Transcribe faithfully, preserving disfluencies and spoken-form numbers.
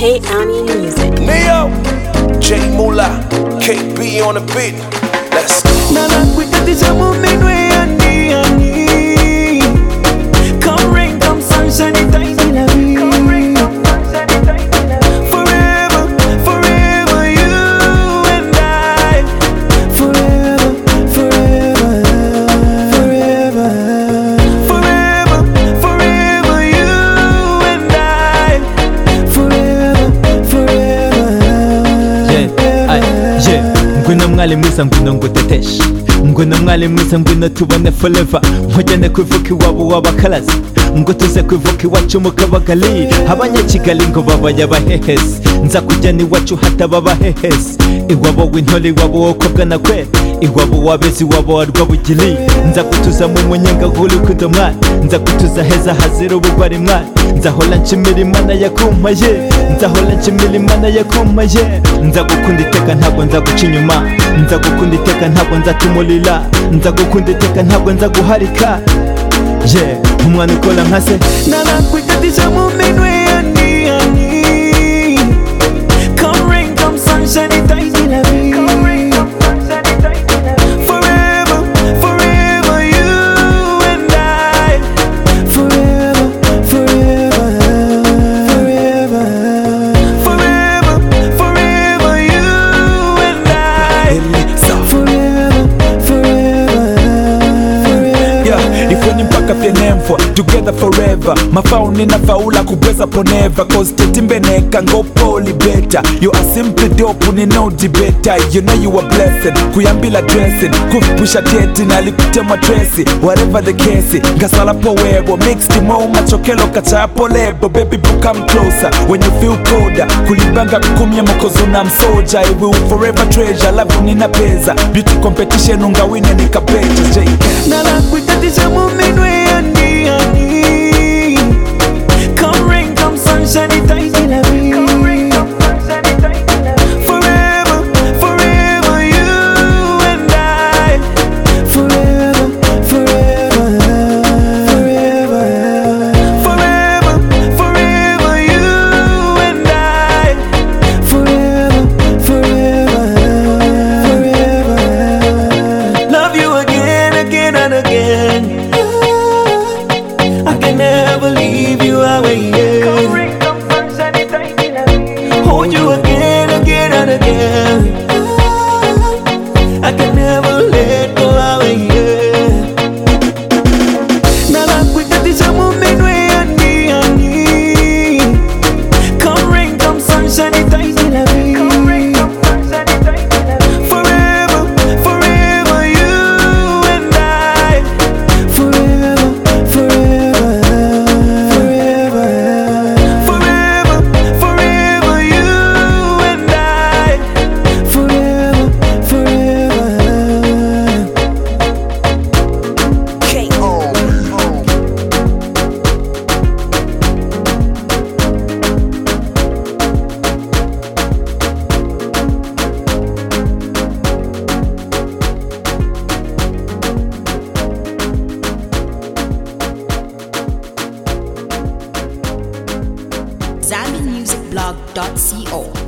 K Ami Music. Neo, J Mula, K B on the beat. Let's go. Come rain, come sunshine, it ties in a way. Forever, forever, you and I. Forever, forever, forever. Forever, forever, you and I. Forever, forever. Yeah, I, yeah. Ngwino mwali mwiza ngwino nguteteshe, ngwino mwali mwiza ngwino tubone forever. Nkujyane kwivuka iwabo w'abakarazi, ngo tuze kwivuka iwacu mu Kabagali. Abanyakigali ngo babaye abahehesi, nza kujyana iwacu hataba abahehesi. Iwabo w'intore, iwabo w'abakobwa na kwe, iwabo w'abezi, iwabo wa Rwabugili. Nza kutuza mu munyenga w'urukundo mwari, nza kutuza heza hazira ubugwari mwari. Nzahora nshimira Imana yakumpaye, nzahora nshimira Imana yakumpaye. Nza gukunda iteka ntabwo nza guca inyuma, nza gukunda iteka ntabwo nzatumurira, nza gukunda iteka ntabwo nza guharika. Yeah, umwana ukora nka se nanakwikatisha mu minwe yani yani. Come rain, come sunshine, it ties in a way. Forever, forever, you and I. Forever, forever, forever. Forever, forever, you and I. Forever, forever, forever. Yeah, if when you pack up your name for together forever, mafauni na faula kubweza poneva. Cause tetimbeneka ngo poli better. You are simply dope, ni no debater. You know you are blessed, kuyambila dressing, kufupusha teti na likutema tracy. Whatever the case, ngasala po webo mixed mo machokelo kachapo lebo. Baby boo come closer when you feel colder. Kulibanga kukumye mokozuna msoja. I will forever treasure, love nina peza. Beauty competition ungawine nikapecha. J K nanakwikatisha mu minwe yani yani. Come rain, come sunshine, it ties in a way. Forever, forever, you and I. Forever, forever, forever. Forever, forever, you and I. Forever, forever, forever. Love you again, again and again. I can never leave you away. Hold you again, again and again. I can never let go away. Nanakwikatisha mu minwe yani yani. Come rain, come sunshine, it ties in a way. Forever, forever, you and I. Forever, forever, forever. Forever, forever, you and I. Forever, forever. K O. Zambian Music Blog dot co.